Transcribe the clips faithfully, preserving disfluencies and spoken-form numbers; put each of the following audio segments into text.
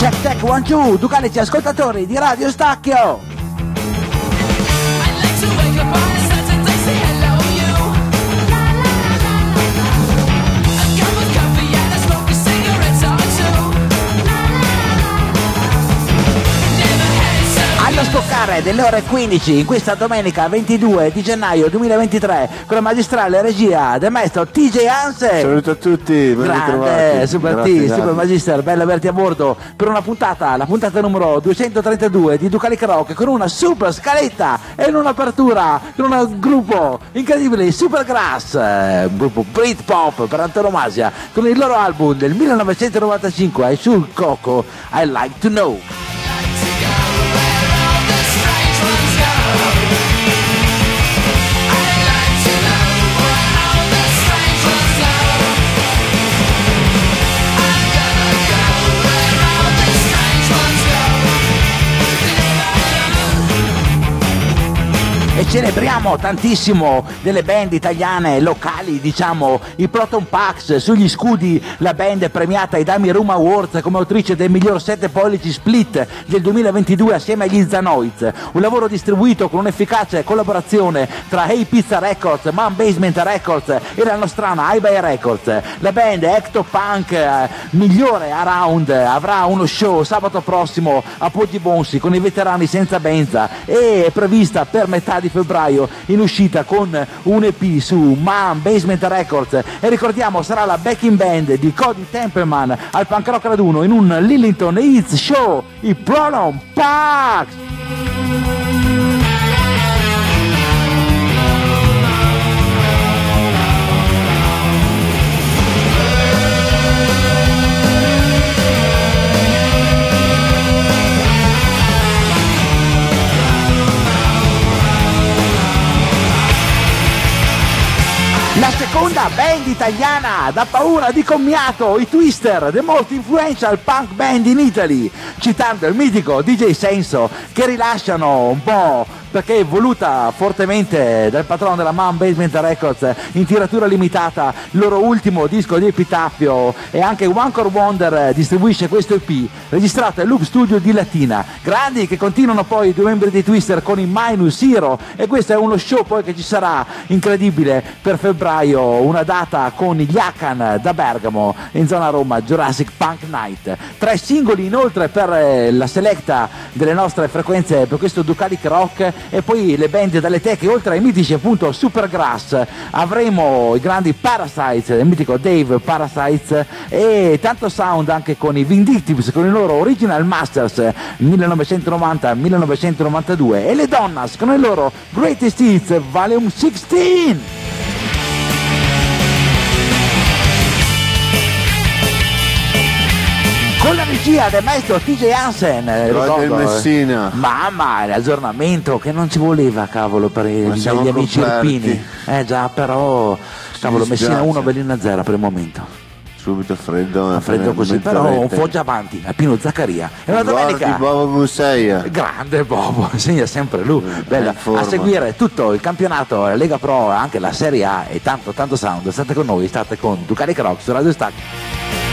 Check, check, one, two, ducalici ascoltatori di Radio Stacchio. Allo scoccare delle ore quindici in questa domenica ventidue di gennaio duemilaventitré con la magistrale regia del maestro T J Hansen. Saluto a tutti, ben grande, super T, super magister, bello averti a bordo per una puntata, la puntata numero duecentotrentadue di Ducalic Rock, con una super scaletta e in un'apertura con un gruppo incredibile, Supergrass, eh, un gruppo Britpop per antonomasia, con il loro album del millenovecentonovantacinque e sul Coco I Like to Know. E celebriamo tantissimo delle band italiane locali, diciamo i Proton Pax, sugli scudi la band premiata ai Dami Room Awards come autrice del miglior sette pollici split del duemilaventidue assieme agli Zanoids, un lavoro distribuito con un'efficace collaborazione tra Hey Pizza Records, Man Basement Records e la nostrana iBay Records. La band Ectopunk eh, migliore around avrà uno show sabato prossimo a Poggi Bonsi con i veterani senza benza e è prevista per metà di febbraio in uscita con un E P su Man Basement Records, e ricordiamo sarà la backing band di Cody Templeman al Punk Rock Raduno in un Lillington Hits Show, i Proton Pax. La seconda band italiana da paura di commiato, i Twister, the most influential punk band in Italy, citando il mitico D J Senso, che rilasciano un po', perché è voluta fortemente dal patrono della Man Basement Records, in tiratura limitata, il loro ultimo disco di epitaffio, e anche One Core Wonder distribuisce questo E P, registrato al Loop Studio di Latina. Grandi che continuano poi i due membri dei Twister con i Minus Zero, e questo è uno show poi che ci sarà incredibile per febbraio, una data con gli Akan da Bergamo in zona Roma, Jurassic Punk Night. Tre singoli inoltre per la selecta delle nostre frequenze per questo Ducalic Rock, e poi le band dalle teche, oltre ai mitici appunto Supergrass avremo i grandi Parasites, il mitico Dave Parasites, e tanto sound anche con i Vindictives con i loro Original Masters millenovecentonovanta millenovecentonovantadue, e le Donnas con il loro Greatest Hits Volume sedici. Con la regia del maestro T J Hansen, eh, ricordo, del Messina. Mamma, l'aggiornamento che non ci voleva, cavolo, per i- gli amici irpini. Eh già, però, cavolo, Messina uno, Berlino zero per il momento. Subito freddo, Freddo così, però un foggia avanti, a Pino Zaccaria. È una domenica. Bobo Busseia. Grande Bobo, segna sempre lui. Bella. A seguire tutto il campionato, la Lega Pro, anche la Serie A e tanto tanto sound. State con noi, state con Ducalic Rock su Radio Stacchio.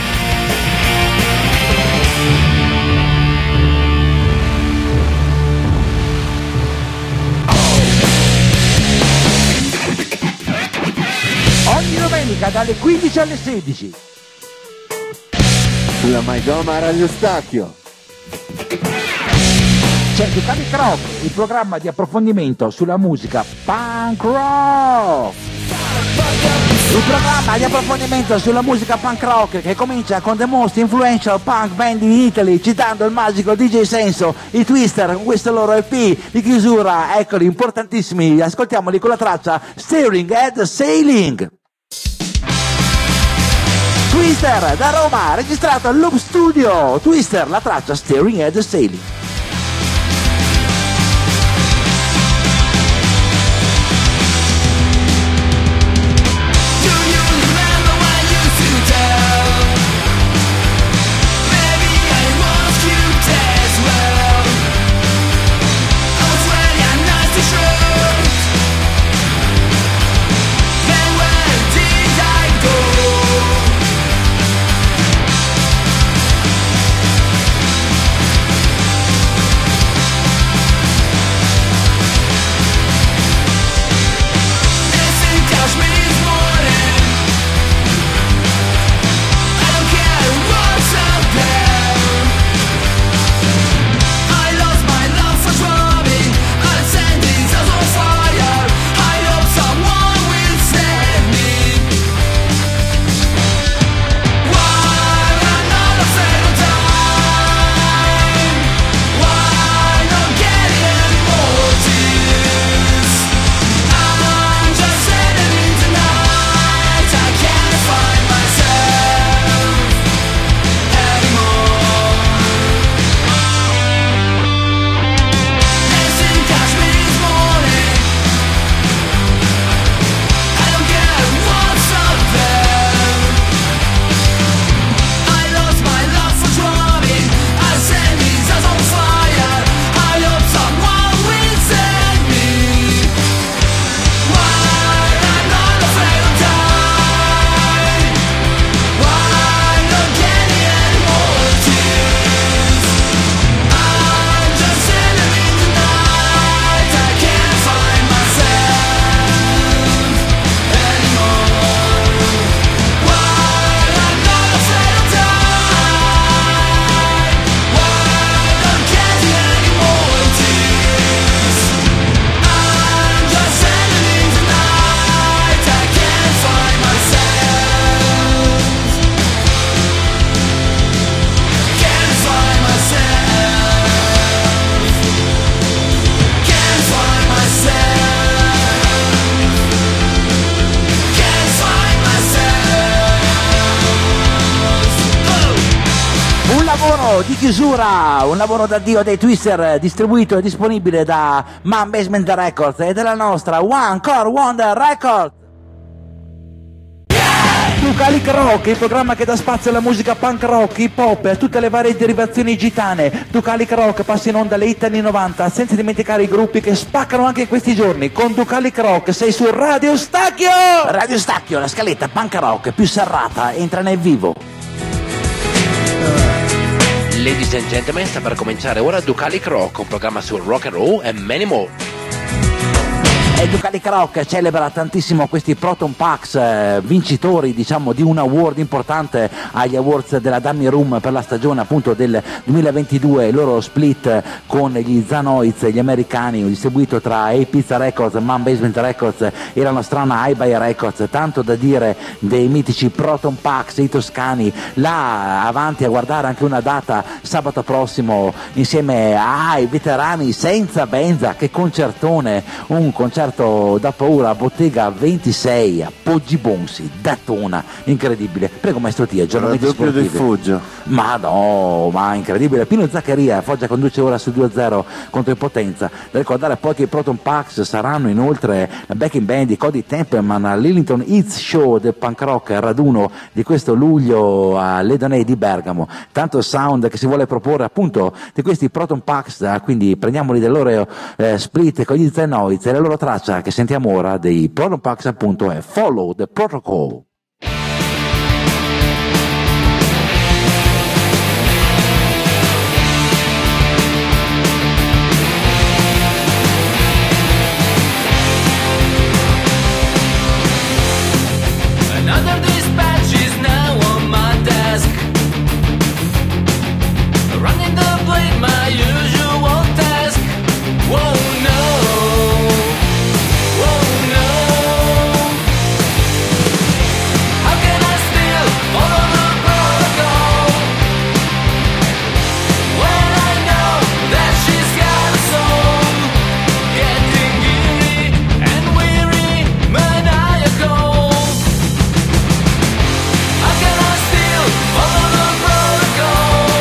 Ogni domenica dalle quindici alle sedici sulla Maidoma Radio Stacchio c'è Ducalic Rock, il programma di approfondimento sulla musica punk rock. Il programma di approfondimento sulla musica punk rock che comincia con the most influential punk band in Italy, citando il magico D J Senso, i Twister con questo loro E P di chiusura, eccoli, importantissimi, ascoltiamoli con la traccia Steering and Sailing. Twister da Roma, registrato al Loop Studio, Twister, la traccia Steering and Sailing. lavoro di chiusura, un lavoro d'addio dei Twister, distribuito e disponibile da Man Basement Records e della nostra One Core Wonder Records. Ducalic Rock, il programma che dà spazio alla musica punk rock, hip hop e a tutte le varie derivazioni gitane. Ducalic Rock passa in onda alle hit anni novanta, senza dimenticare i gruppi che spaccano anche in questi giorni. Con Ducalic Rock sei su Radio Stacchio! Radio Stacchio, la scaletta punk rock più serrata, entra nel vivo. Ladies and gentlemen, sta per cominciare ora Ducalic Rock, un programma sul rock and roll e many more. E Ducalic Rock celebra tantissimo questi Proton Pax, eh, vincitori diciamo di un award importante agli awards della Dummy Room per la stagione appunto del duemilaventidue, il loro split con gli Zanoids, gli americani, distribuito tra A-Pizza Records, Man Basement Records e la nostrana iBuy Records. Tanto da dire dei mitici Proton Pax, i toscani, là avanti a guardare anche una data sabato prossimo insieme ai veterani Senza Benza. Che concertone, un concerto da paura, Bottega ventisei a Poggi Bonsi, Datona, incredibile. Prego maestro Tia, aggiornamenti doppio del sportivi. Foggia. Ma no, ma incredibile. Pino Zaccaria, Foggia conduce ora su due a zero contro Impotenza. Da ricordare poi che i Proton Pax saranno inoltre la backing band di Cody Templeman al Lillington Hits Show del punk rock, raduno di questo luglio all'Edonei di Bergamo. Tanto sound che si vuole proporre appunto di questi Proton Pax, quindi prendiamoli del loro eh, split con gli Zenoids e la loro traccia che sentiamo ora dei Proton Pax appunto è Follow the Protocol. Another dispatch is now on my desk, running the blade, my usual task. Whoa no, whoa no, how can I still follow the protocol when I know that she's got a soul, getting eerie and weary, maniacal. How can I still follow the protocol?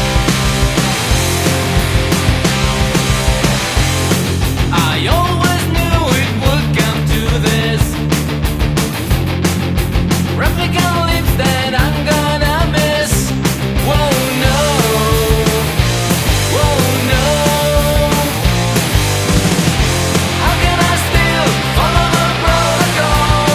I always knew it would come to this. Replicant lips that I'm gonna miss. Whoa no, whoa no. How can I still follow the protocol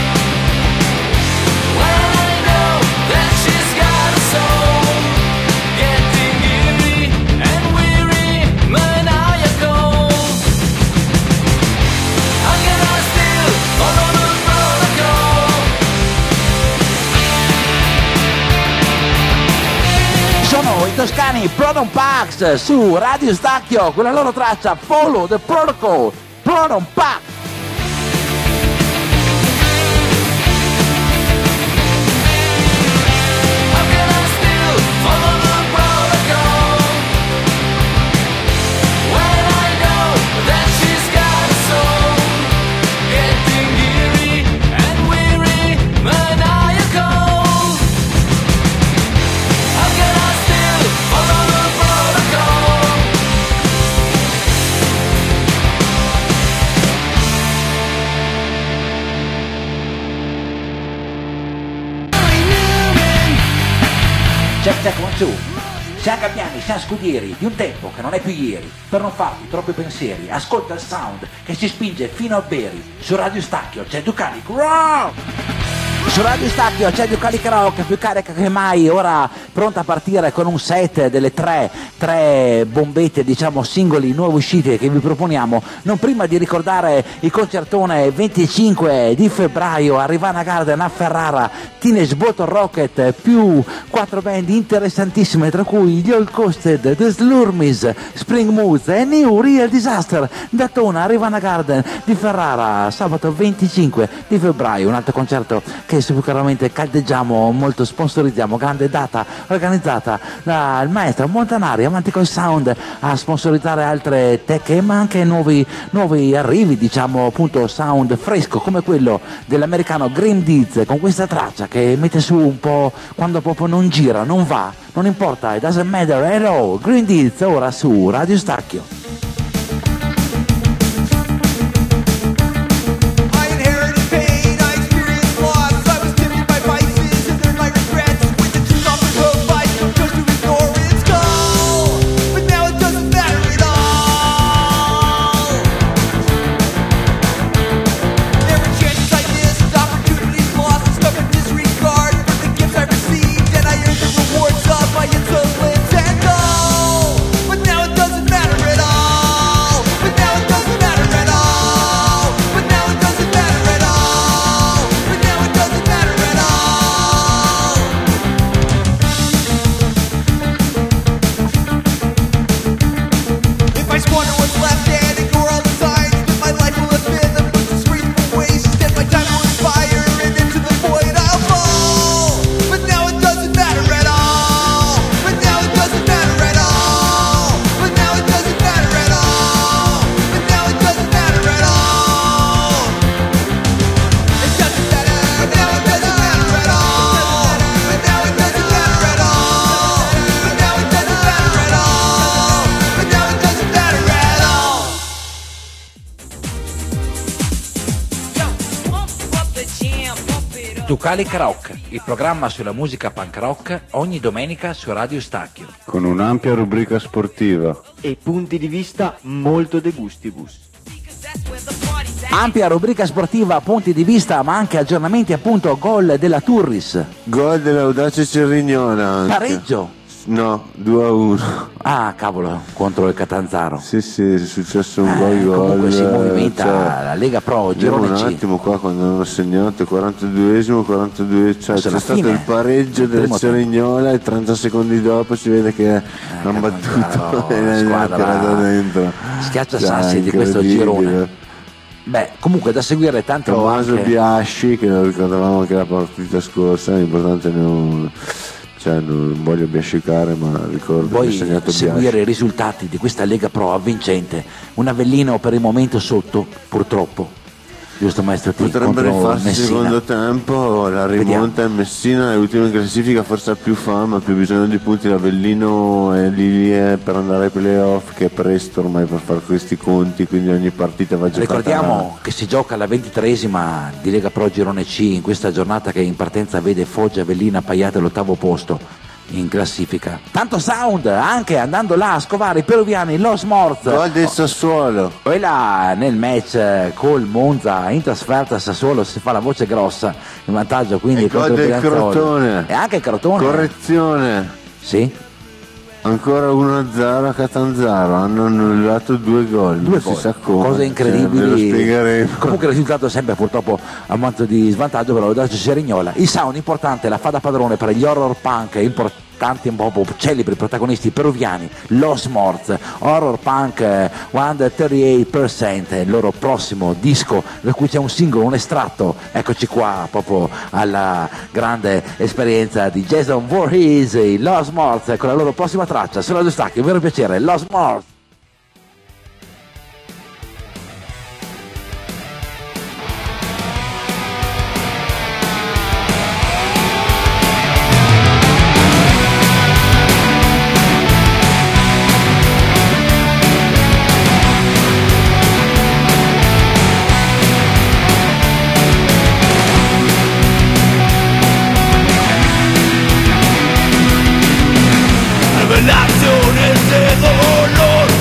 when I know that she's got a soul, getting eerie and weary, maniacal? How can I still follow the protocol? Sono i toscani Proton Pax su Radio Stacchio con la loro traccia Follow the Protocol. Proton Pax. How can I still follow the protocol when I know that she's got a soul, getting eerie and weary, maniacal? How can I still follow the protocol? Check, check, one, two. Siamo gabbiani, siamo scudieri di un tempo che non è più ieri. Per non farti troppi pensieri, ascolta il sound che si spinge fino a Beri. Su Radio Stacchio c'è Ducalic Rock! Su Radio Stacchio c'è Ducalic Rock, più carica che mai, ora pronta a partire con un set delle tre, tre bombette, diciamo singoli nuove uscite che vi proponiamo, non prima di ricordare il concertone venticinque di febbraio a Rivana Garden a Ferrara, Teenage Bottle Rocket, più quattro band interessantissime, tra cui gli All Coasted, The Slurmies, Spring Moods e New Real Disaster. Datona a Rivana Garden di Ferrara, sabato venticinque di febbraio, un altro concerto che che sicuramente caldeggiamo molto, sponsorizziamo, grande data organizzata dal maestro Montanari, avanti col sound a sponsorizzare altre tecche, ma anche nuovi, nuovi arrivi, diciamo appunto sound fresco come quello dell'americano Green Deeds, con questa traccia che mette su un po' quando proprio non gira, non va, non importa, it doesn't matter at all. Green Deeds ora su Radio Stacchio. Ducalic Rock, il programma sulla musica punk rock, ogni domenica su Radio Stacchio. Con un'ampia rubrica sportiva. E punti di vista molto de gustibus. Ampia rubrica sportiva, punti di vista, ma anche aggiornamenti, appunto, gol della Turris. Gol dell'Audace Cerignola anche. Pareggio. No, due a uno. Ah, cavolo, contro il Catanzaro. Sì, sì, è successo un Eh, gol gol. comunque si movimenta cioè, la Lega Pro, vediamo girone un C. attimo qua quando hanno segnato il quarantaduesimo, quarantadue, cioè Verso c'è la stato fine, il pareggio il del primo Cerignola e trenta secondi dopo si vede che hanno battuto e l'hanno squadra tirato dentro. Schiaccia Cioè, sassi di questo incredibile. girone. Beh, comunque da seguire tanto Tommaso anche... Biasci, che lo ricordavamo anche la partita scorsa, è importante non, cioè, non voglio biascicare, ma ricordo che ha Poi segnato seguire Biasci. i risultati di questa Lega Pro avvincente. Un Avellino per il momento sotto, purtroppo. Giusto maestro T? Potrebbe contro rifarsi il Messina. secondo tempo, la rimonta in Messina, è l'ultima in classifica, forse ha più fama, ha più bisogno di punti. L'Avellino è lì lì per andare ai playoff, che è presto ormai per fare questi conti, quindi ogni partita va giocata. Ricordiamo che si gioca la ventitreesima di Lega Pro Girone C in questa giornata che in partenza vede Foggia Avellina appaiate all'ottavo posto in classifica. Tanto sound anche andando là a scovare i peruviani, Los Morts. Gol del Sassuolo. Poi là nel match eh, col Monza in trasferta a Sassuolo si fa la voce grossa in vantaggio, quindi E gol contro il del Brianzolo. Crotone. E anche il Crotone. Correzione. Sì. Ancora uno a zero a Catanzaro, hanno annullato due gol. Due non si gol, sa come. cose incredibili. Cioè, ve lo spiegheremo. Comunque il risultato è sempre purtroppo a monte di svantaggio per l'Audace Cerignola. Il sound importante, la fa da padrone per gli horror punk importanti, un po' celebri protagonisti peruviani, Los Morts, horror punk eh, centotrentotto per cento, il loro prossimo disco, da cui c'è un singolo, un estratto. Eccoci qua proprio alla grande esperienza di Jason Voorhees, i Los Morts, con la loro prossima traccia sulla due stacchi. Un vero piacere, Los Morts. Revelaciones de dolor.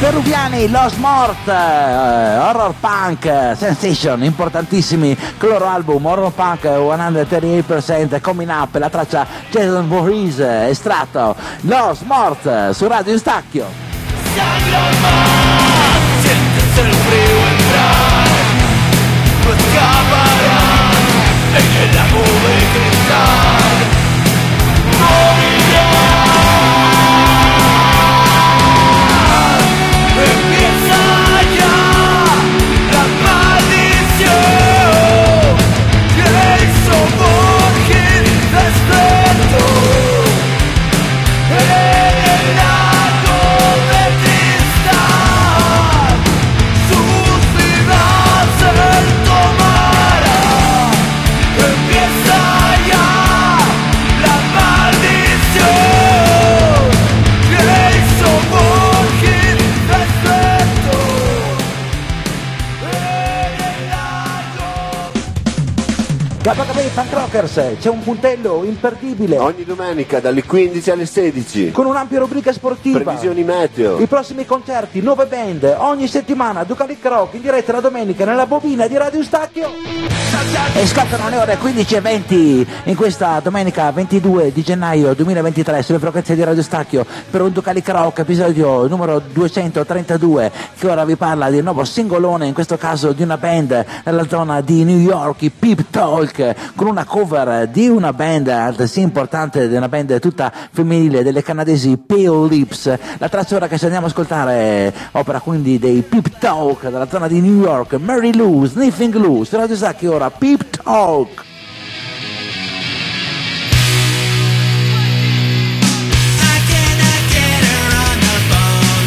peruviani Los Mort, uh, Horror Punk uh, Sensation, importantissimi con il loro album Horror Punk centotrentotto per cento, Coming Up, la traccia Jason Voorhees, estratto Los Mort uh, su Radio Stacchio. Sangre más, sientes el frío entrar, no escaparás en el lago de cristal, morirás, empieza ya la maldición, Jason Voorhees despertó en el lago de cristal, sus vidas él tomará, empieza ya la maldición, Jason Voorhees despertó en el lago. K K B Punk Rockers, c'è un puntello imperdibile Ogni domenica dalle quindici alle sedici. con un'ampia rubrica sportiva. Previsioni meteo. I prossimi concerti, nuove band, ogni settimana Ducalic Rock in diretta la domenica nella bobina di Radio Stacchio. E scattano le ore quindici e venti in questa domenica ventidue di gennaio duemilaventitré sulle frequenze di Radio Stacchio per un Ducalic Rock episodio numero duecentotrentadue, che ora vi parla di un nuovo singolone, in questo caso di una band nella zona di New York, i Peep Talk, con una cover di una band altresì importante, di una band tutta femminile, delle canadesi Pale Lips. La traccia ora che ci andiamo a ascoltare opera quindi dei Peep Talk dalla zona di New York, Mary Lou, Sniffing Lou, su Radio Stacchio ora Peep Talk. I cannot get her on the phone.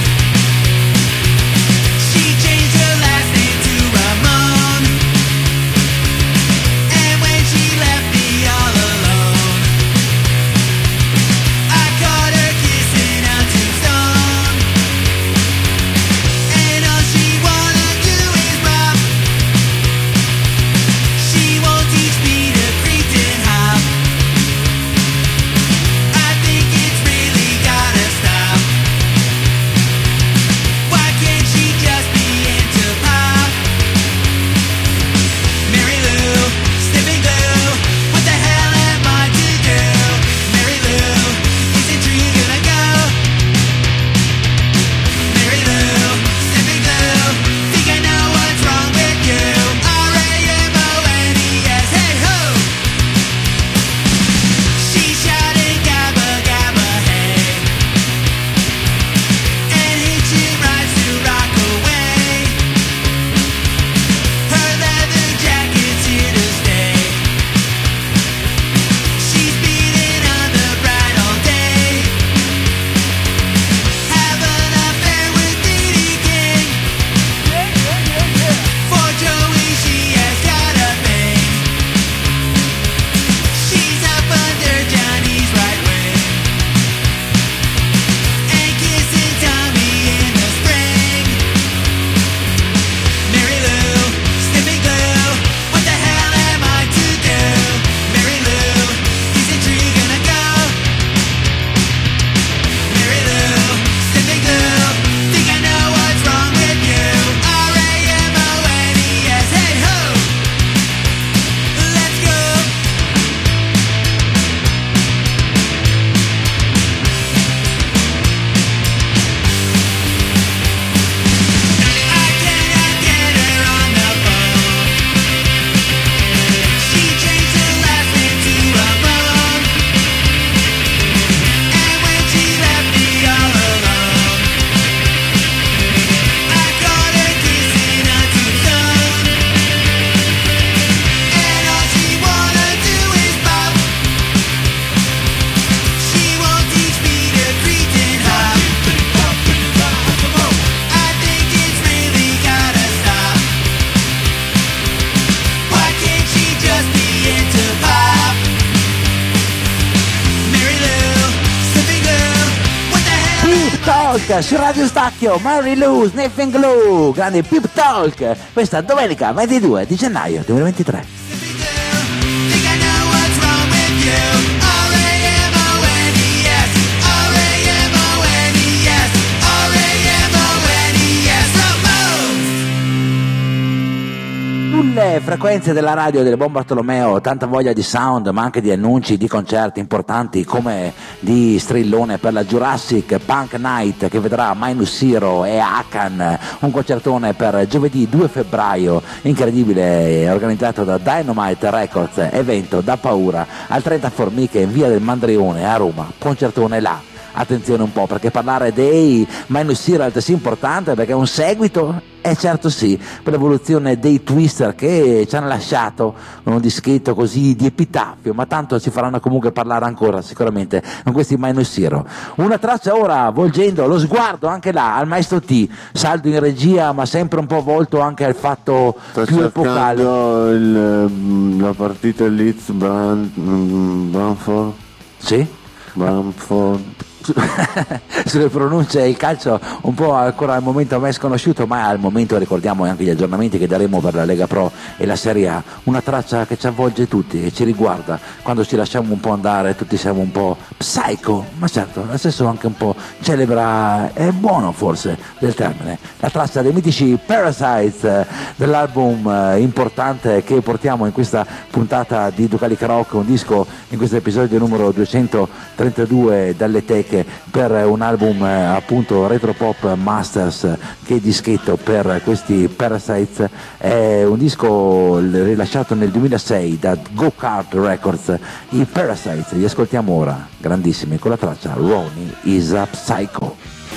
She changed her last name to Ramon. And when she left me all alone, I caught her kissing on Tombstone. And all she wanna do is rock. She won't teach me to creep and hop. I think it's really gotta stop. Why can't she just be into pop? Mary Lou, sniffing glue, what the hell am I to do? Mary Lou, isn't you gonna go? Mary Lou, sniffing glue, think I know what's wrong with you. R A M O N E S, hey ho! She shouted gabba gabba hey, and hitching rides to Rockaway. Her leather jacket's here to stay. She's beating on the bride all day. Have an affair with Dee Dee King. For Joey she has got a thing. She's up under Johnny's right wing and kissing Tommy in the spring. Mary Lou, sniffing glue, what the hell am I to do? Mary Lou, isn't you gonna go? Mary Lou, sniffing glue, think I know what's wrong with you. R A M O N E S, hey ho! Let's go! I cannot get her on the phone. She changed her last name to Ramon. And when she left me all alone, I caught her kissing on Tombstone. And all she wanna do is pop. She won't teach me to creep and hop. I think it's really gotta stop. Why can't she just be into pop? Mary Lou, sniffing glue, what the hell? Peep Talk su Radio Stacchio, Mary Lou, Sniffing Glue, grande Peep Talk, questa domenica ventidue di gennaio duemilaventitré. Sniffing glue, think I know what's wrong with you. R A M O N E S, R A M O N E S, R A M O N E S. frequenze della radio del Buon Bartolomeo, tanta voglia di sound, ma anche di annunci di concerti importanti come di strillone per la Jurassic Punk Night che vedrà Minus Zero e Hakan, un concertone per giovedì due febbraio, incredibile, organizzato da Dynamite Records, evento da paura al trenta Formiche in via del Mandrione a Roma, concertone là. Attenzione un po', perché parlare dei Minus Zero è altresì importante perché è un seguito, eh certo sì, per l'evoluzione dei Twister che ci hanno lasciato un dischetto così di epitaffio, ma tanto ci faranno comunque parlare ancora sicuramente con questi Minus Zero. Una traccia ora volgendo lo sguardo anche là al maestro T, saldo in regia ma sempre un po' volto anche al fatto Sto più epocale. il, la partita Leeds Bran, Branford. Sì? Branford. Sulle pronunce, il calcio un po' ancora al momento a me sconosciuto, ma al momento ricordiamo anche gli aggiornamenti che daremo per la Lega Pro e la Serie A, una traccia che ci avvolge tutti e ci riguarda quando ci lasciamo un po' andare, tutti siamo un po' psycho, ma certo nel senso anche un po' celebra, è buono forse del termine, la traccia dei mitici Parasites, dell'album importante che portiamo in questa puntata di Ducalic Rock, un disco in questo episodio numero duecentotrentadue dalle teche per un album eh, appunto Retro Pop Masters. Che dischetto per questi Parasites, è un disco rilasciato nel duemilasei da Go Kart Records. I Parasites li ascoltiamo ora, grandissimi, con la traccia Ronnie is a Psycho.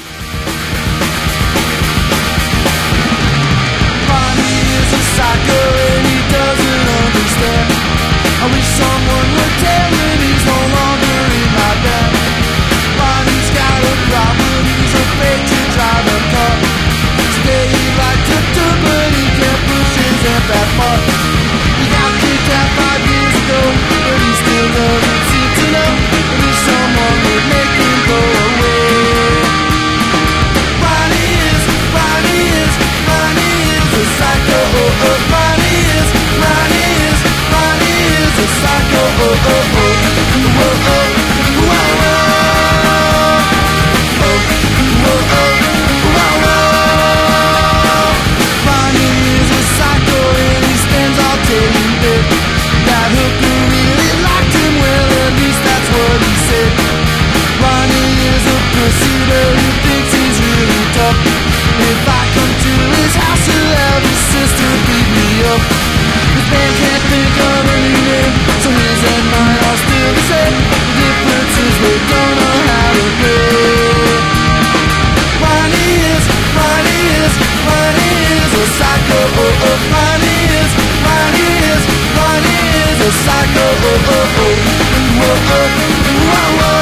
Ronnie is a psycho and he doesn't understand. I wish someone would tell him he's no longer in my bed. Ronnie's got a problem, he's afraid to drive a car. Today he liked to do, but he can't push his head that far. He got kicked out five years ago, but he still doesn't seem to know. I wish someone would make him go away. Ronnie is, Ronnie is, Ronnie is a psycho. Oh, oh, Ronnie is, Ronnie is, Ronnie is a psycho. Oh, oh, oh, oh, oh, oh, oh. That hooker really liked him, well at least that's what he said. Ronnie is a pussy, but he thinks he's really tough. If I come to his house, he'll have his sister beat me up. His band can't think of any name, so his and mine are still the same. The difference is we don't know how to play. Ronnie is, Ronnie is, Ronnie is a psycho. Oh, oh, Ronnie is, Ronnie is, Ronnie is a psycho. Oh, oh, oh, oh, oh, oh, oh, oh.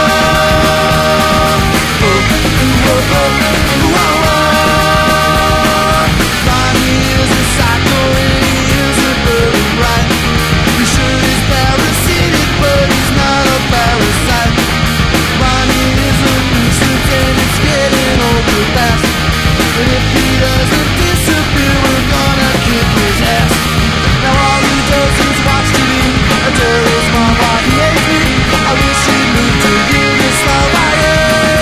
Ronnie is a psycho and he isn't very bright. He sure is parasitic, but he's not a parasite. Ronnie is a nuisance and it's getting older fast. But if he doesn't disappear, we're gonna kick his ass. Now all he does is watch T V and tell his mom why he hates me. I wish he'd move to Yugoslavia.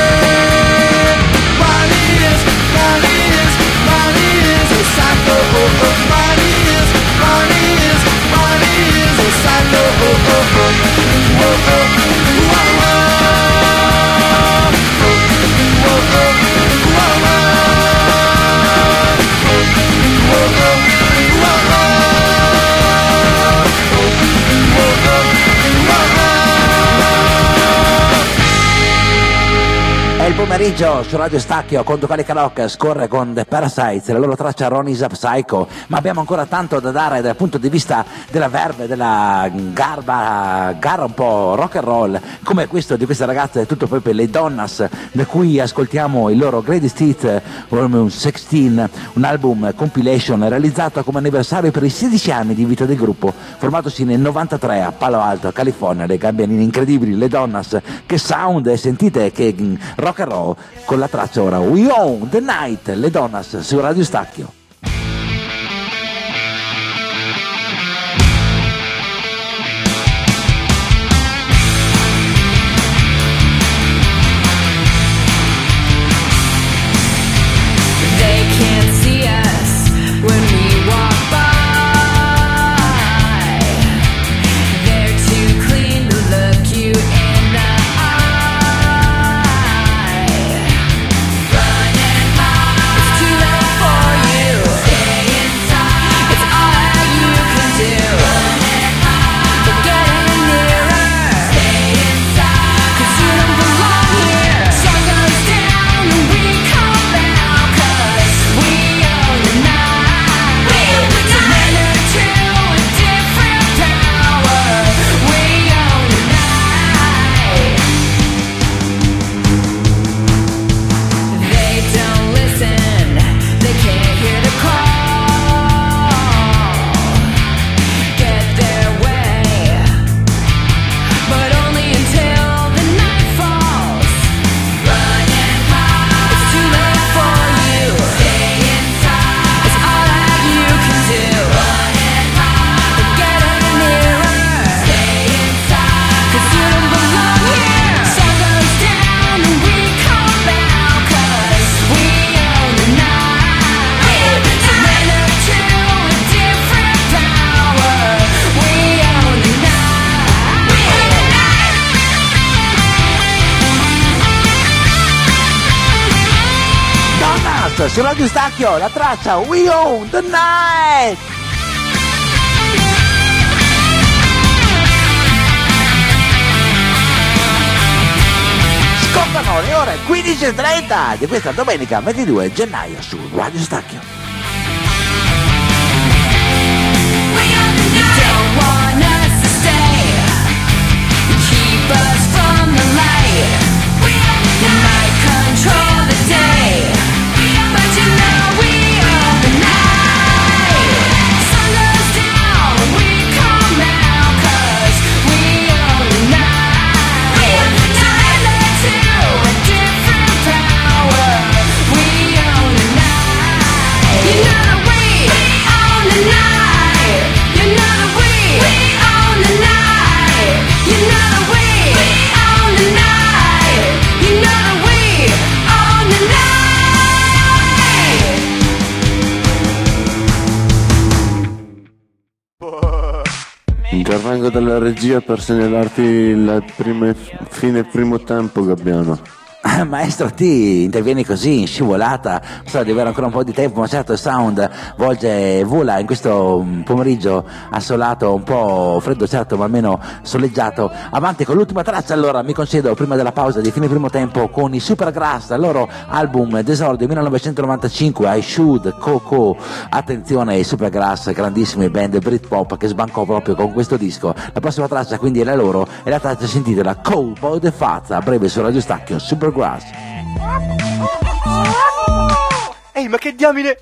Ronnie is, Ronnie is, Ronnie is a psycho. Oh, oh, Ronnie is, Ronnie is, Ronnie is a psycho. Oh, oh, oh, oh, oh, oh, oh, oh. È il pomeriggio su Radio Stacchio con Ducalic Rock, scorre con The Parasites, la loro traccia Ronnie is a Psycho, ma abbiamo ancora tanto da dare dal punto di vista della verve, della garba, gara un po' rock and roll, come questo di queste ragazze, tutto proprio le Donnas, da cui ascoltiamo il loro Greatest Hits Volume sedici, un album compilation realizzato come anniversario per i sedici anni di vita del gruppo, formatosi nel novantatré a Palo Alto, California. Le gabbianine incredibili, le Donnas, che sound, e sentite che rock and roll con la traccia ora We Own the Night, le Donnas su Radio Stacchio. They can't see us when we walk by. Supergrass su Radio Stacchio, la traccia We Own the Night. Scoppano le ore quindici e trenta di questa domenica ventidue gennaio su Radio Stacchio. Us from the light, you might control the day, but you know we own the night. Sun goes down, we come out, 'cause we own the night. Surrender to a different power, we own the night. You know that we own the night. You know that we own the night. You know that we own the night. You know that we own the night. Intervengo dalla regia per segnalarti la prima, fine primo tempo, Gabbiano. Maestro T, intervieni così in scivolata, so di avere ancora un po' di tempo, ma certo il sound volge, vola in questo pomeriggio assolato, un po' freddo certo, ma almeno soleggiato. Avanti con l'ultima traccia, allora mi concedo prima della pausa di fine primo tempo con i Supergrass, dal loro album d'esordio millenovecentonovantacinque, I Should Coco. Attenzione ai Supergrass, grandissime band Britpop che sbancò proprio con questo disco. La prossima traccia quindi è la loro e la traccia si intitola Cold Boy the Fazza, a breve su Radio Stacchio Supergrass. Ehi, ma che diamine!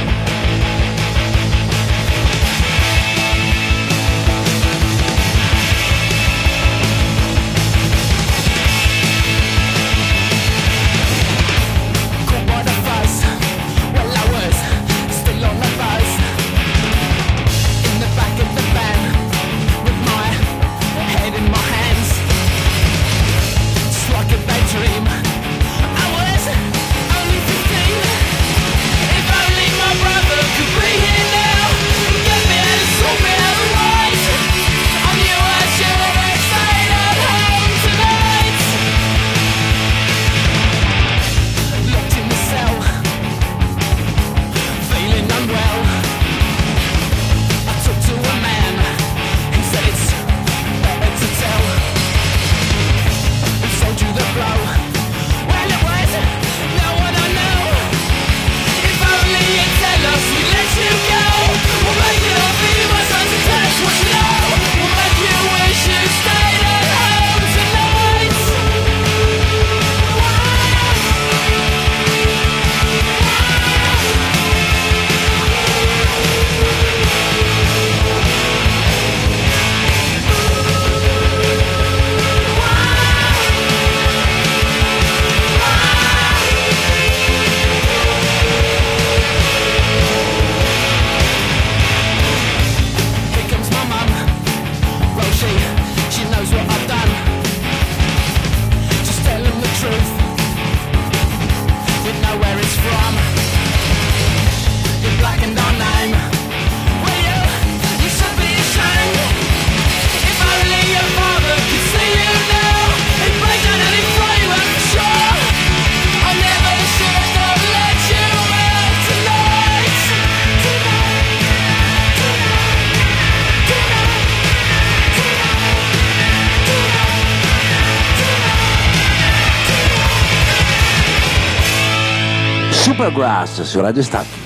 Supergrass su Radio Stacchio.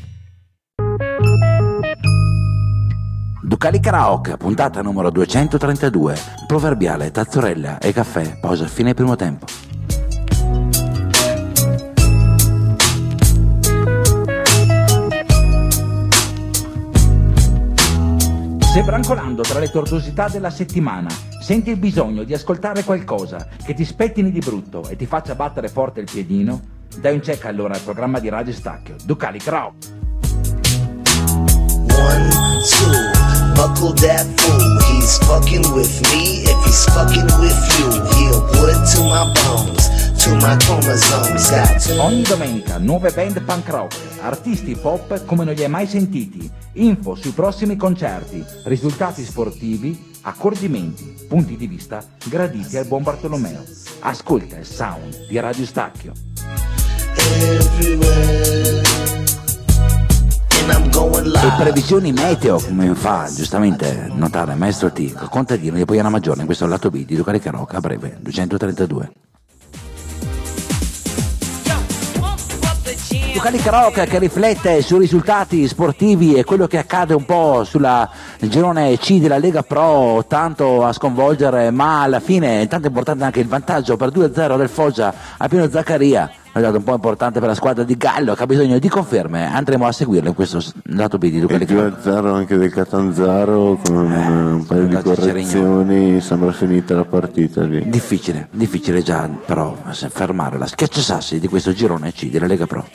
Ducali Karaoke, puntata numero duecentotrentadue, proverbiale, tazzorella e caffè, pausa fine primo tempo. Se brancolando tra le tortuosità della settimana senti il bisogno di ascoltare qualcosa che ti spettini di brutto e ti faccia battere forte il piedino, dai un check allora al programma di Radio Stacchio, Ducali Karaoke. One, two, buckle that fool. He's fucking with me. If he's fucking with you, he'll put to my bones, to my chromosomes. Got Ogni domenica nuove band punk rock, artisti pop come non li hai mai sentiti, info sui prossimi concerti, risultati sportivi, accorgimenti, punti di vista graditi al buon Bartolomeo. Ascolta il sound di Radio Stacchio. everywhere. And I'm going live. E previsioni meteo, come fa giustamente notare Maestro T, contadino di Poiana Maggiore in questo lato B di Ducali Carocca a breve, duecentotrentadue. Ducali Carocca che riflette sui risultati sportivi e quello che accade un po' sulla girone C della Lega Pro, tanto a sconvolgere, ma alla fine è tanto importante anche il vantaggio per due a zero del Foggia a Pino Zaccaria, un dato un po' importante per la squadra di Gallo che ha bisogno di conferme. Andremo a seguirlo in questo lato B di Ducali Carocca. due a zero anche del Catanzaro con eh, un paio di correzioni, sembra finita la partita lì. Difficile, difficile già però fermare la schiacciasassi di questo girone C della Lega Pro.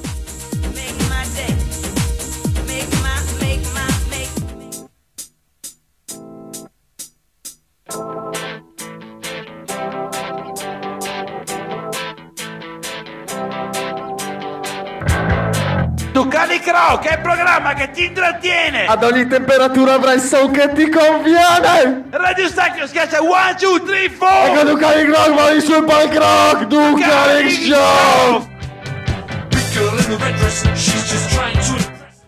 Ducali Crocca è il programma che ti intrattiene. Ad ogni temperatura avrai il son che ti conviene. Radio Stacchio schiaccia uno, due, tre, quattro. Ecco Ducali Croc, vai sul punk rock. Ducali Show. Big girl in the red dress, she's just trying to.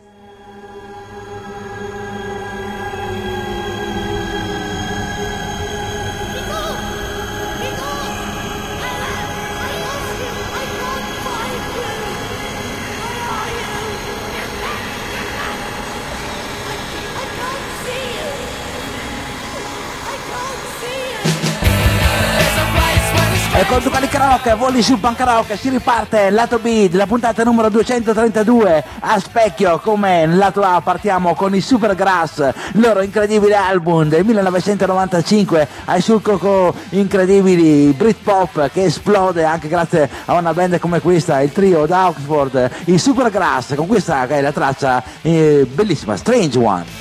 E con Ducali Karaoke, voli sul Punk Karaoke, si riparte lato B della puntata numero duecentotrentadue a specchio. Come nel lato A partiamo con i Supergrass, loro incredibile album del millenovecentonovantacinque ai sulco incredibili Britpop che esplode anche grazie a una band come questa, il trio da Oxford, i Supergrass, con questa che è la traccia eh, bellissima, Strange One.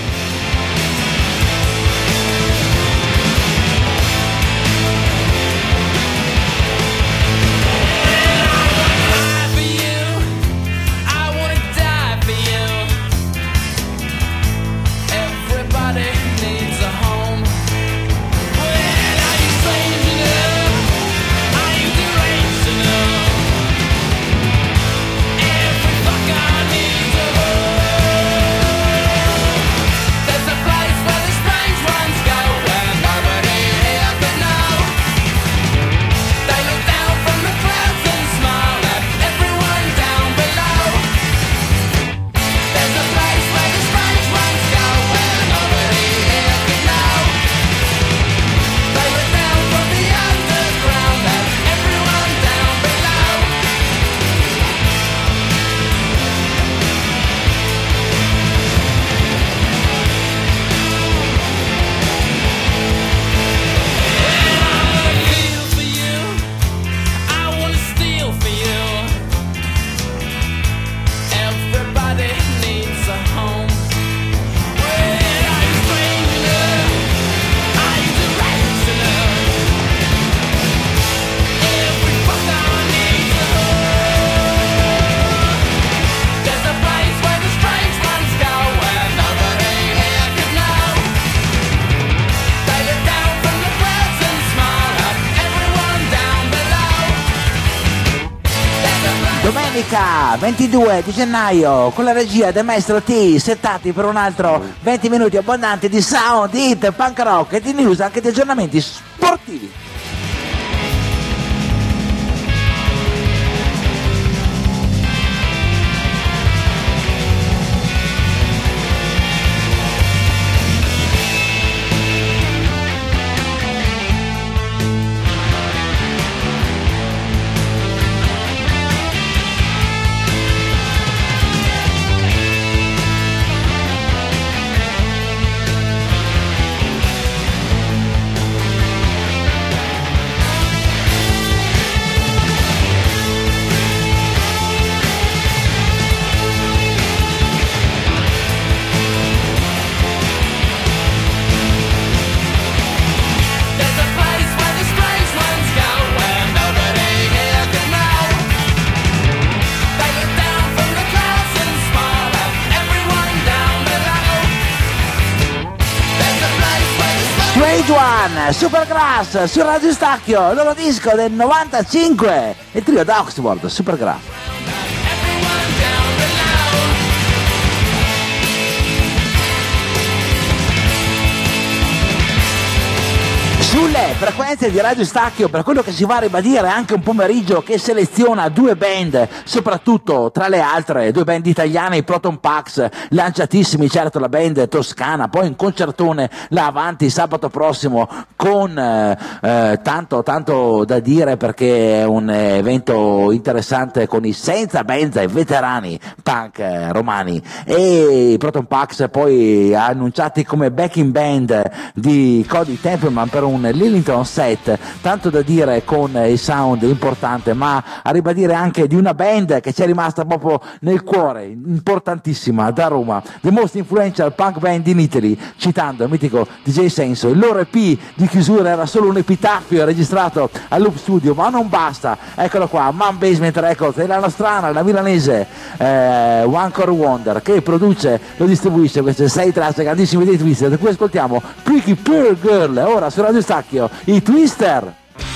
Domenica ventidue di gennaio con la regia del maestro T, settati per un altro venti minuti abbondanti di sound, hit, punk rock e di news, anche di aggiornamenti sportivi. One, Supergrass su Radio Stacchio, il loro disco del novantacinque, il trio da Oxford, Supergrass. Sulle frequenze di Radio Stacchio, per quello che si va a ribadire anche un pomeriggio che seleziona due band, soprattutto tra le altre due band italiane, i Proton Pax, lanciatissimi, certo la band toscana, poi in concertone là avanti sabato prossimo con eh, eh, tanto tanto da dire, perché è un evento interessante con i senza benza e veterani punk eh, romani, e i Proton Pax poi annunciati come backing band di Cody Templeman per un Lillington set, tanto da dire con il sound importante, ma a ribadire anche di una band che ci è rimasta proprio nel cuore, importantissima, da Roma, the most influential punk band in Italy, citando il mitico D J Senso. Il loro E P di chiusura era solo un epitaffio registrato al Loop Studio, ma non basta, eccolo qua, Man Basement Records, e la nostrana, la milanese eh, One Core Wonder, che produce, lo distribuisce queste sei tracce grandissime dei Twister, da cui ascoltiamo Pretty Pearl Girl, ora su Radio Stacchio, i Twister.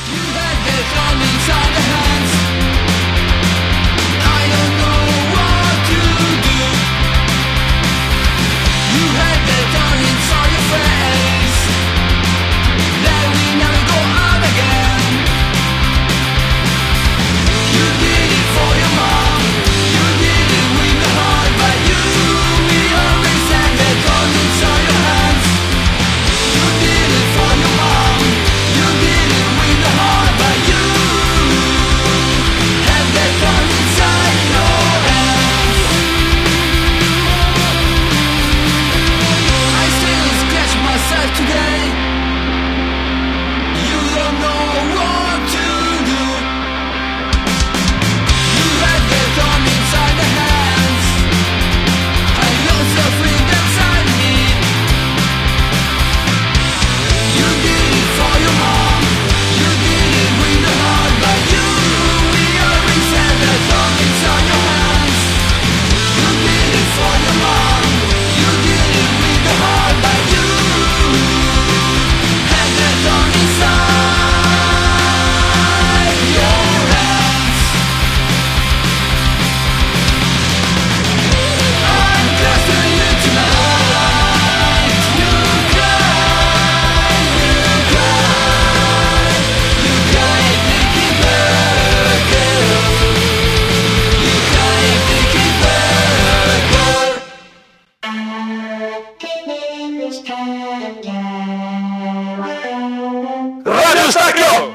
Radio Stacchio!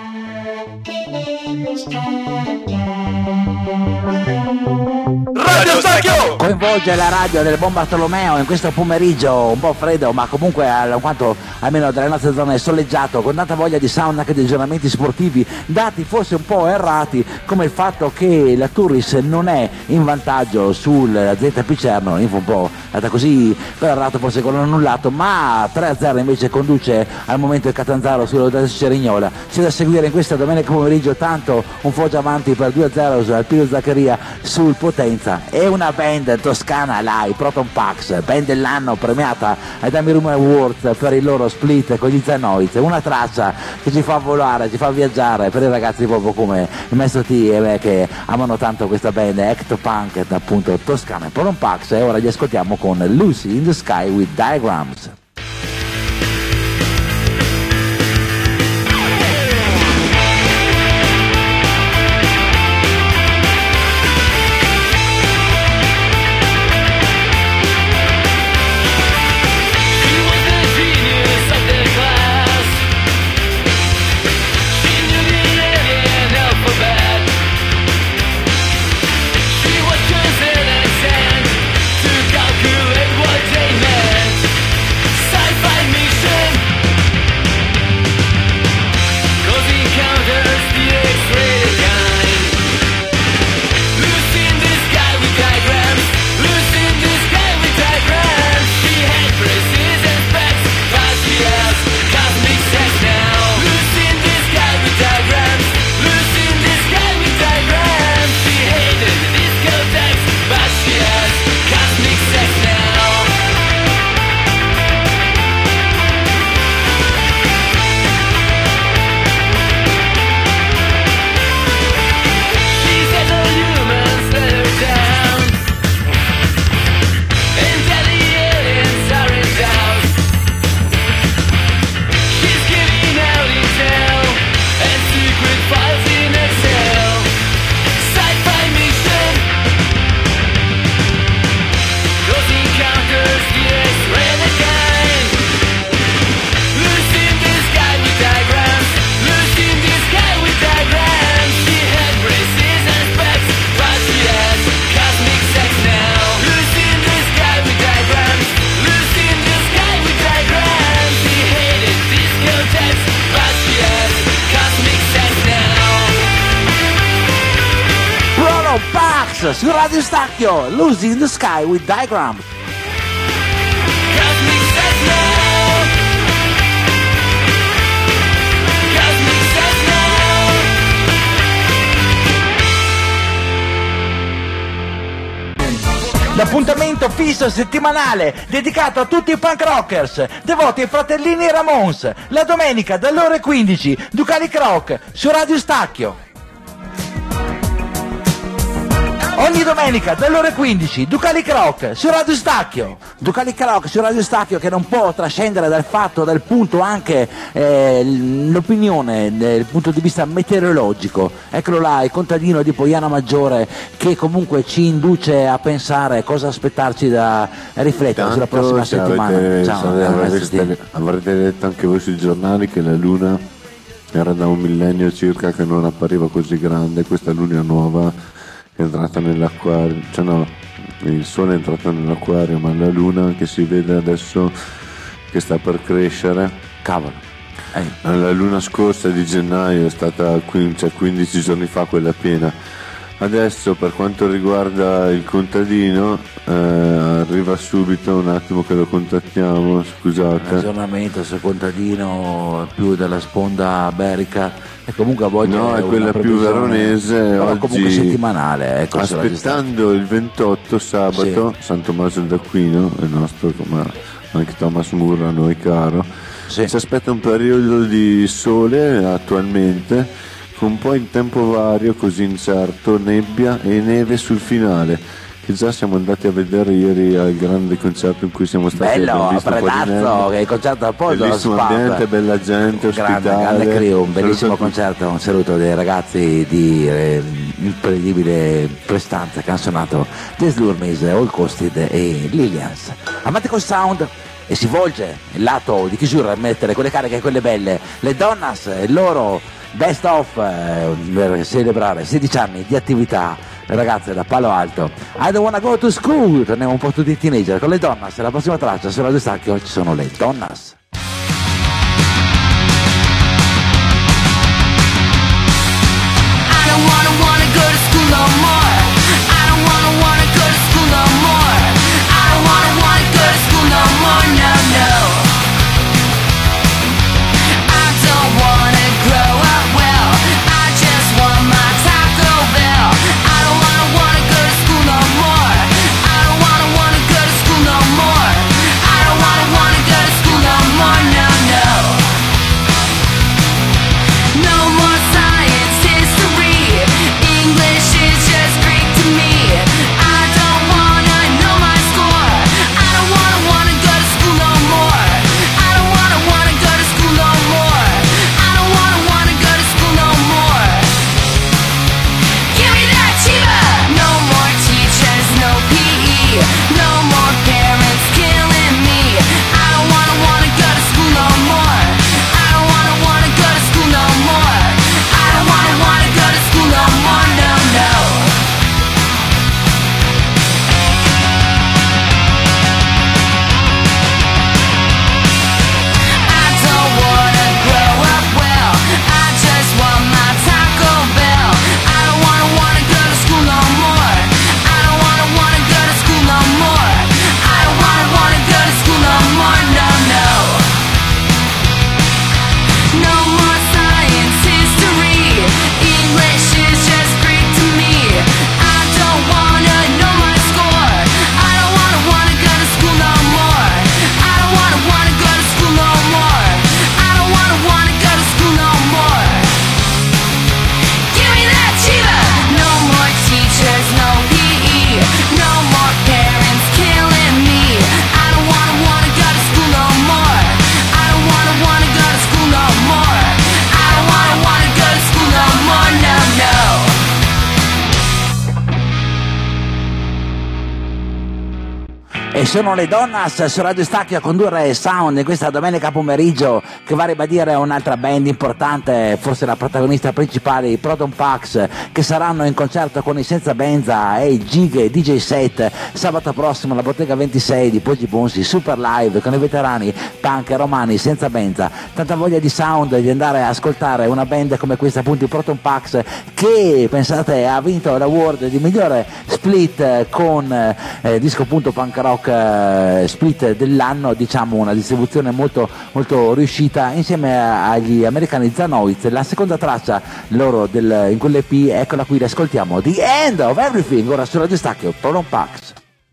Radio Stacchio! Coinvolge la radio del Buon Bartolomeo in questo pomeriggio un po' freddo, ma comunque alquanto almeno dalle nostre zone soleggiato, con tanta voglia di sound anche di aggiornamenti sportivi, dati forse un po' errati, come il fatto che la Turris non è in vantaggio sulla Z Picerno, info un po' data così per errato, forse con l'annullato, ma tre a zero invece conduce al momento il Catanzaro sull'Odacio Cerignola. C'è da seguire in questa domenica pomeriggio tanto un Foggia avanti per due a zero al Pino Zaccaria sul Potenza, e una band toscana là, i Proton Pax, band dell'anno premiata ai Dami Room Awards per il loro split con gli Zenoids, una traccia che ci fa volare, ci fa viaggiare per i ragazzi proprio come il Maestro T e me, che amano tanto questa band Ectopunk appunto toscana, i Proton Pax, e ora li ascoltiamo con Lucy in the Sky with Diagrams. Calculate what they meant. Remix su Radio Stacchio, Losing the Sky with Diagrams. L'appuntamento fisso settimanale dedicato a tutti i punk rockers devoti ai fratellini Ramones, la domenica dalle ore quindici, Ducalic Rock su Radio Stacchio. Ogni domenica dalle ore quindici, Ducalic Rock su Radio Stacchio. Ducalic Rock su Radio Stacchio, che non può trascendere dal fatto, dal punto anche eh, l'opinione dal punto di vista meteorologico. Eccolo là, il contadino di Poiana Maggiore, che comunque ci induce a pensare cosa aspettarci da riflettere sulla prossima settimana. Avete, Ciao, avrete, avrete letto anche voi sui giornali che la Luna era da un millennio circa che non appariva così grande. Questa Luna nuova è entrata nell'acquario, cioè no, il sole è entrato nell'acquario, ma la luna che si vede adesso che sta per crescere, cavolo, eh. La luna scorsa di gennaio è stata cioè quindici giorni fa quella piena. Adesso per quanto riguarda il contadino eh, arriva subito, un attimo che lo contattiamo, scusate. Un aggiornamento sul contadino più della sponda iberica. E comunque a volte no, è quella più veronese, però oggi comunque settimanale, ecco, aspettando il ventotto sabato, sì. San Tommaso d'Aquino, il nostro, ma anche Thomas Moore a noi caro, sì. Si aspetta un periodo di sole attualmente, con un po' in tempo vario, così incerto, nebbia e neve sul finale, che già siamo andati a vedere ieri al grande concerto in cui siamo stati. Bello, a Predazzo, che è il concerto al Poldo. Bellissimo ambiente, bella gente, ospitale. Grande, grande crew, un bellissimo concerto, un saluto dei ragazzi di eh, incredibile prestanza che hanno suonato The Slurmies, All Coasted e Lilians. Amate col sound e si volge il lato di chiusura a mettere quelle cariche e quelle belle, le Donnas, il loro best of eh, per celebrare sedici anni di attività, le ragazze da Palo Alto. I don't wanna go to school, torniamo un po' tutti i teenager con le Donnas. La prossima traccia su Radio Stacchio ci sono le Donnas. I don't wanna wanna go to school no more. I don't wanna wanna go to school no more. I don't wanna wanna go to school no more. No, no. I don't wanna grow up well. I just want my Taco Bell. I don't wanna wanna go to school no more. I don't wanna wanna go to school no more. I don't wanna wanna go to school no more. E sono le Donnas su Radio Stacchi a condurre Sound in questa domenica pomeriggio, che va a ribadire un'altra band importante, forse la protagonista principale, i Proton Pax, che saranno in concerto con i Senza Benza e i Gighe D J Set sabato prossimo alla Bottega ventisei di Poggi Bonsi, super live con i veterani punk romani Senza Benza. Tanta voglia di Sound, di andare a ascoltare una band come questa, appunto i Proton Pax, che pensate ha vinto l'award di migliore split con eh, disco appunto punk rock eh, split dell'anno, diciamo una distribuzione molto molto riuscita insieme agli americani Zanoids. La seconda traccia loro del, in quell'E P, eccola qui, l'ascoltiamo, The End of Everything, ora su Radio Stacchio, Proton Pax.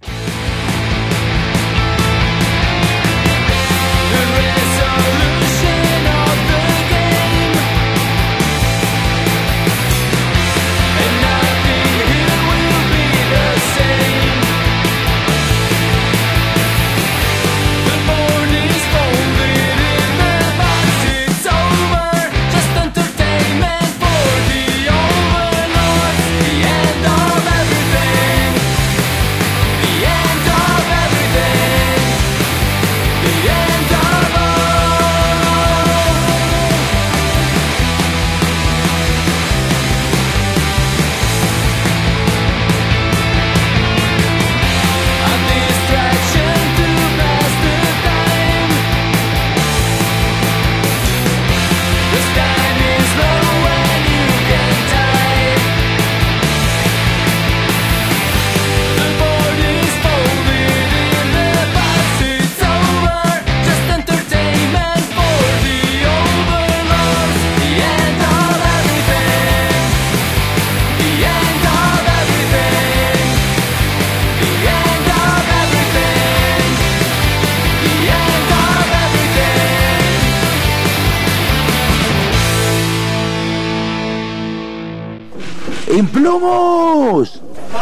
In Plumus!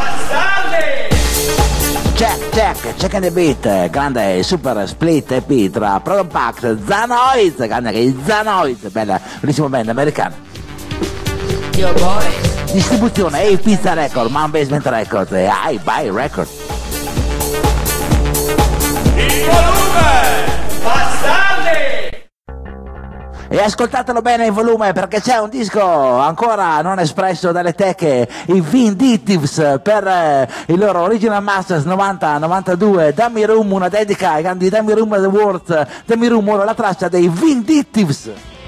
Check, check, check and the beat, grande super split E P tra Proton Pax, Zanoids, grande che i Zanoids, bella, bellissima band americana. Yo boy. Distribuzione A Pizza Record, Man Basement Record e I Buy Record. Il volume! Bastardi! E ascoltatelo bene in volume, perché c'è un disco ancora non espresso dalle teche, i Vindictives, per eh, il loro Original Masters novanta novantadue, Dummy Room, una dedica ai grandi Dummy Room Awards. Dummy Room, ora la traccia dei Vindictives.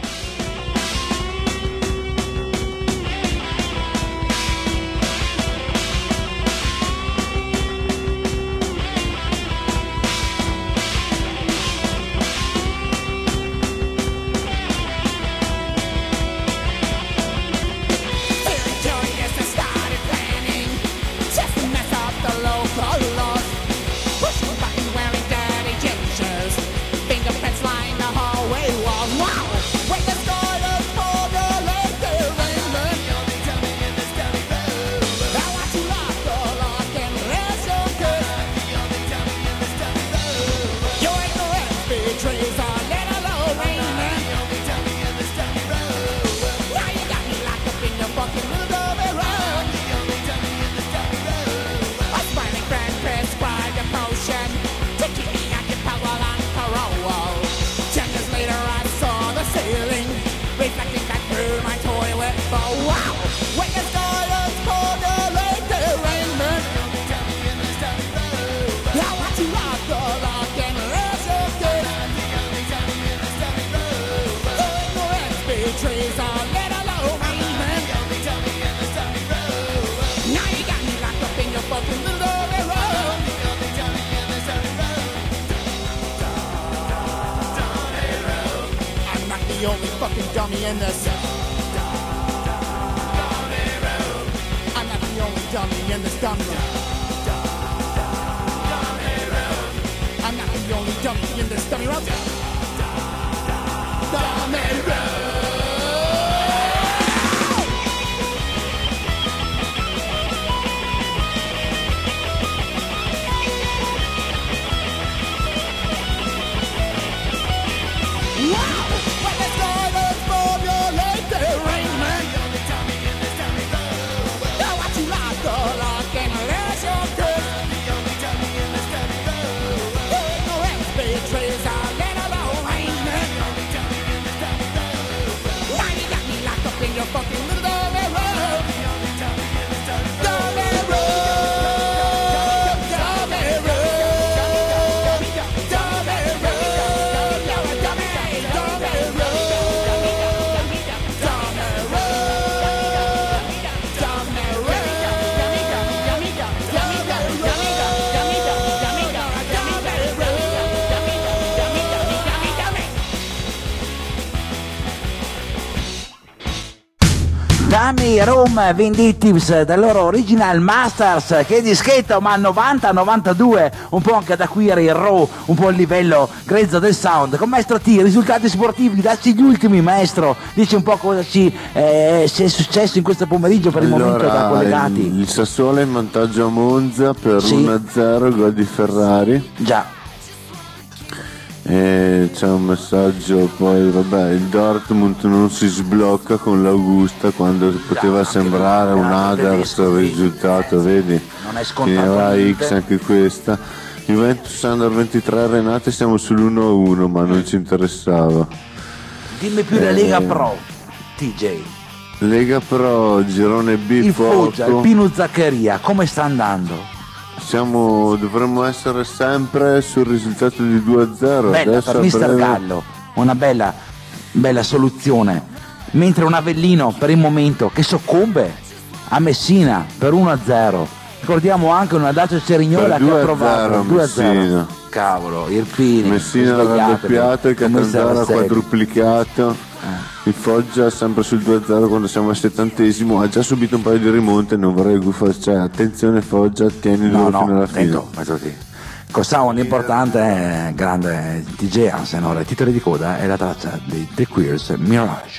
Fingerprints line the hallway walls. Wow! Wait, let's go. the only fucking dummy in this. I'm not the only dummy in this dummy room. I'm not the only dummy in this dummy room. Dummy room. Dummy Room Vindictives dal loro Original Masters, che dischetto, ma novanta novantadue, un po' anche da qui era il raw, un po' il livello grezzo del sound. Con maestro T, risultati sportivi, dacci gli ultimi, maestro, dici un po' cosa ci eh, si è successo in questo pomeriggio per il allora, momento da collegati. Il, il Sassuolo è in vantaggio a Monza per sì. uno a zero, gol di Ferrari. Già. E c'è un messaggio, poi vabbè, il Dortmund non si sblocca con l'Augusta quando poteva sembrare un Aders il risultato, vedi? Non è scontato. Finirà X anche questa. Juventus Under ventitré Renate, siamo sull'uno a uno, ma non ci interessava. Dimmi più la eh, Lega Pro, T J. Lega Pro, girone B, il poco. Foggia, il Pino Zaccaria, come sta andando? Siamo, dovremmo essere sempre sul risultato di due a zero. Bella adesso per mister breve... Gallo, una bella, bella soluzione. Mentre un Avellino per il momento che soccombe a Messina per uno a zero. Ricordiamo anche una Dacia Cerignola che ha provato due a zero. Cavolo, Irpini. Messina ha raddoppiato, il Catanzaro ha quadruplicato. Il Foggia sempre sul due a zero quando siamo al settantesimo, ha già subito un paio di rimonte, non vorrei gufare, cioè attenzione Foggia, tieni no, no, fino alla attento, fine. Cosa un importante è grande T J Hansen, ora il titolo di coda è la traccia di The Queers Mirage.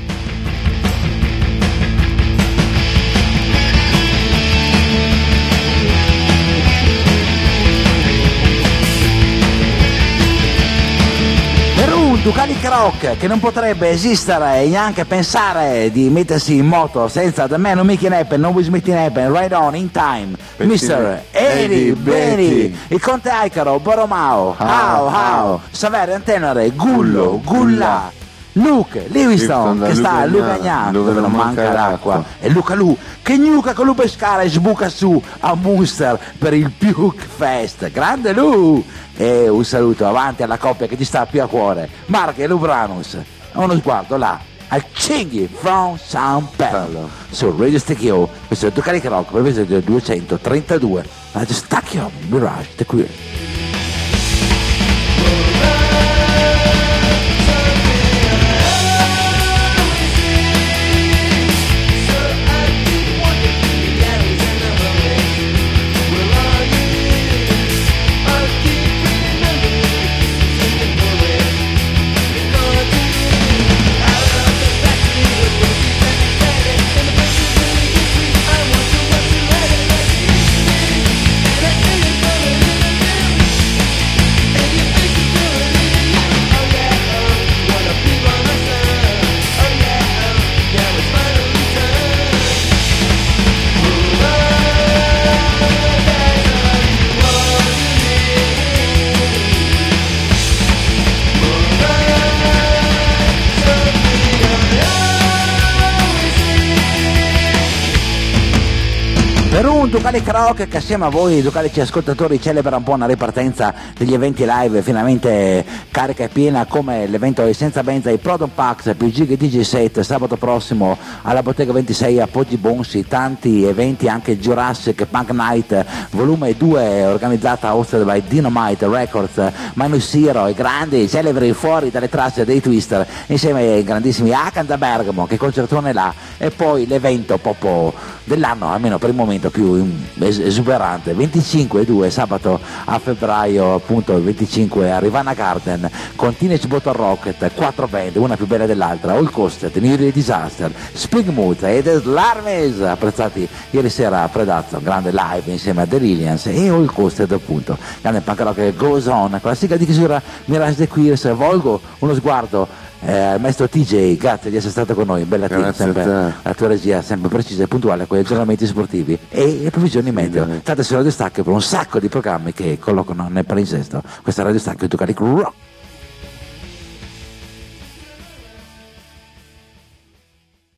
Ducati Rock che non potrebbe esistere e neanche pensare di mettersi in moto senza The Man Who Make It Happen, No Wish Making Happen, Right On, In Time, mister Eddie Benny, il Conte Icaro, Boromao, How, How, Saverio Antenore, Gullo, Gulla, Luke Livingston che sta a Lugagnan dove non manca l'acqua, e Luca Lu che gnuca con Lupe Scala e sbuca su a Munster per il Puke Fest. Grande Lu! E un saluto avanti alla coppia che ti sta più a cuore, Mark e Lubranus. Uno sguardo là al Cinghi from San Pello su Radio Stecchio. Questo è Ducati Rock per il del duecentotrentadue. Radio Stacchio Mirage The Queer. Per un Ducati Karaoke che assieme a voi Ducati ascoltatori celebra un po' una ripartenza degli eventi live finalmente carica e piena, come l'evento Senza Benza i Proton Pax più Gig e D J set sabato prossimo alla Bottega ventisei a Poggi Bonsi, tanti eventi anche Jurassic Punk Night volume due organizzata hosted by Dynamite Records, Minus Zero, i grandi celebri fuori dalle tracce dei Twister insieme ai grandissimi Hakan da Bergamo, che concertone là, e poi l'evento popo dell'anno almeno per il momento più esuberante, venticinque e due sabato a febbraio, appunto il venticinque a Rivana Garden con Teenage Bottle Rocket, quattro band, una più bella dell'altra, All Coasted, New Year Disaster, Spring Mood e The Slarmes, apprezzati ieri sera a Predazzo, grande live insieme a The Lilians e All Coasted, appunto grande punk rock che goes on, con la sigla di chiusura Mirage The Queers. Volgo uno sguardo Eh, al maestro T J, grazie di essere stato con noi, bella team, sempre la tua regia sempre precisa e puntuale con gli aggiornamenti sportivi e le previsioni meteo. State su Radio Stacchio per un sacco di programmi che collocano nel palinsesto questa Radio Stacchio Ducati Rock.